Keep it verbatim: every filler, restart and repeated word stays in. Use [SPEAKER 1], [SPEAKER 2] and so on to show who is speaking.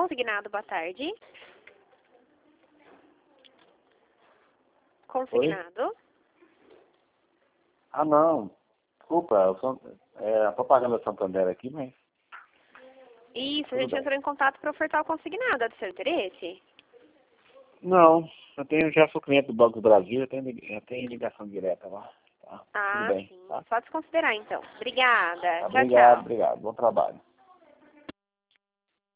[SPEAKER 1] Consignado, boa tarde. Consignado.
[SPEAKER 2] Oi? Ah, não. Desculpa, eu sou, é a propaganda Santander aqui, mas...
[SPEAKER 1] Isso, a
[SPEAKER 2] Tudo
[SPEAKER 1] gente
[SPEAKER 2] bem.
[SPEAKER 1] entrou em contato para ofertar o consignado. É do seu interesse?
[SPEAKER 2] Não, eu tenho, já sou cliente do Banco do Brasil, eu tenho, eu tenho ligação direta lá. Tá? Tudo
[SPEAKER 1] Ah,
[SPEAKER 2] bem,
[SPEAKER 1] sim.
[SPEAKER 2] tá?
[SPEAKER 1] Só desconsiderar, então. Obrigada.
[SPEAKER 2] Tá,
[SPEAKER 1] Tchau,
[SPEAKER 2] obrigado,
[SPEAKER 1] tchau.
[SPEAKER 2] obrigado. Bom trabalho.